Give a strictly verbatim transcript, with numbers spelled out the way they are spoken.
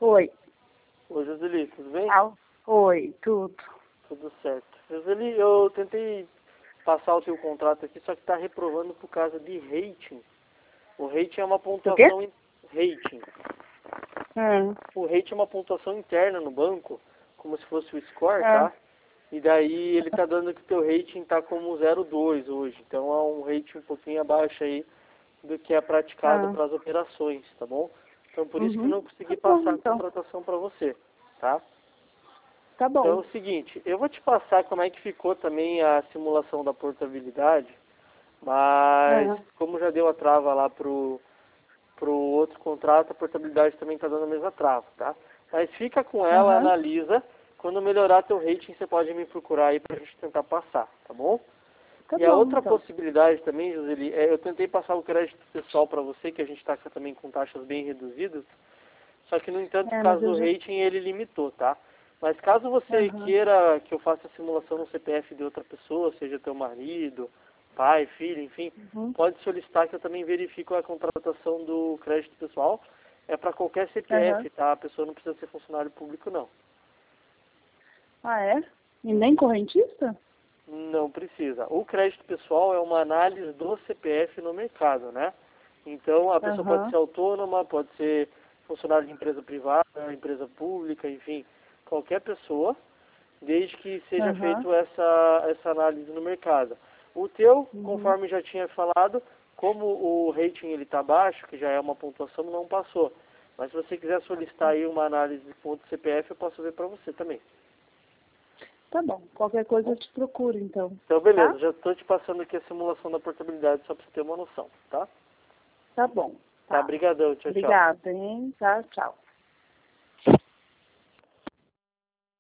Oi. Oi, Joseli, tudo bem? Ah, oi, tudo. Tudo certo. Joseli, eu tentei passar o teu contrato aqui, só que está reprovando por causa de rating. O rating é uma O quê? pontuação... In... Rating. Hum. O rating é uma pontuação interna no banco, como se fosse o score, Ah. tá? E daí ele tá dando que o teu rating tá como zero vírgula dois hoje. Então é um rating um pouquinho abaixo aí do que é praticado Ah. para as operações, tá bom? Então por isso que eu Uhum. não consegui Tá bom, passar a então. contratação para você, tá? Tá Então é bom. o seguinte, eu vou te passar como é que ficou também a simulação da portabilidade, mas Ah. como já deu a trava lá pro, pro outro contrato, a portabilidade também está dando a mesma trava, tá? Mas fica com ela, Aham. analisa, quando melhorar teu rating você pode me procurar aí pra gente tentar passar, tá bom? Tá E a bom, outra então. possibilidade também, Joseli, é eu tentei passar o crédito pessoal para você, que a gente está também com taxas bem reduzidas, só que no entanto, por É, mas causa eu do já... rating, ele limitou, tá? Mas caso você Aham. queira que eu faça a simulação no C P F de outra pessoa, seja teu marido, pai, filho, enfim, Uhum. pode solicitar que eu também verifico a contratação do crédito pessoal. É para qualquer C P Aham. F, tá? A pessoa não precisa ser funcionário público, não. Ah, é? E nem correntista? Não precisa. O crédito pessoal é uma análise do C P F no mercado, né? Então, a pessoa pode Aham. ser autônoma, pode ser funcionário de empresa privada, empresa pública, enfim, qualquer pessoa, desde que seja Aham. feito essa, essa análise no mercado. O teu, Uhum. conforme já tinha falado, como o rating ele está baixo, que já é uma pontuação, não passou. Mas se você quiser solicitar aí uma análise de ponto C P F, eu posso ver para você também. Tá bom. Qualquer Tá coisa bom? eu te procuro, então. Então, Tá? beleza, já estou te passando aqui a simulação da portabilidade, só para você ter uma noção, tá? Tá bom. Tá, Tá. brigadão, tchau, tchau. Obrigada, hein? Tá, tchau.